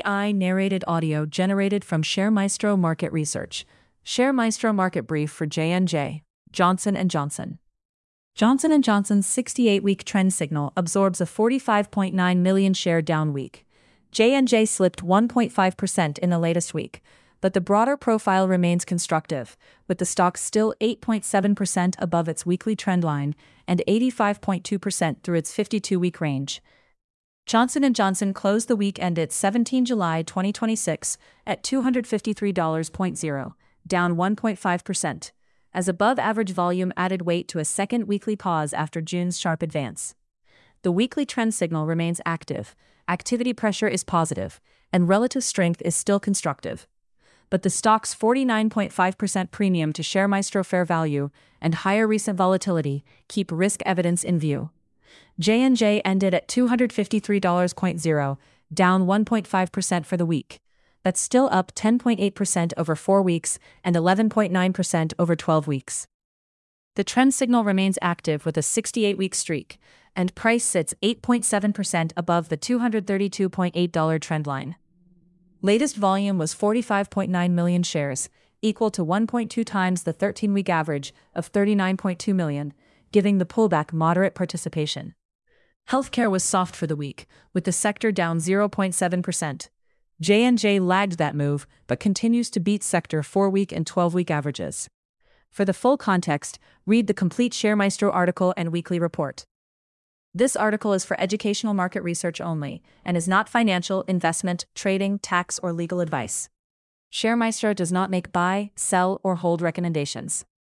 AI-narrated audio generated from ShareMaestro Market Research. ShareMaestro Market Brief for J&J, Johnson & Johnson. Johnson & Johnson's 68-week trend signal absorbs a 45.9 million share down week. J&J slipped 1.5% in the latest week, but the broader profile remains constructive, with the stock still 8.7% above its weekly trend line and 85.2% through its 52-week range. Johnson & Johnson closed the week ended 17 July 2026 at $253.0, down 1.5%, as above-average volume added weight to a second weekly pause after June's sharp advance. The weekly trend signal remains active, activity pressure is positive, and relative strength is still constructive. But the stock's 49.5% premium to ShareMaestro fair value and higher recent volatility keep risk evidence in view. J&J ended at $253.0, down 1.5% for the week. That's still up 10.8% over 4 weeks and 11.9% over 12 weeks. The trend signal remains active with a 68-week streak, and price sits 8.7% above the $232.8 trend line. Latest volume was 45.9 million shares, equal to 1.2 times the 13-week average of 39.2 million, giving the pullback moderate participation. Healthcare was soft for the week, with the sector down 0.7%. J&J lagged that move, but continues to beat sector 4-week and 12-week averages. For the full context, read the complete ShareMaestro article and weekly report. This article is for educational market research only, and is not financial, investment, trading, tax, or legal advice. ShareMaestro does not make buy, sell, or hold recommendations.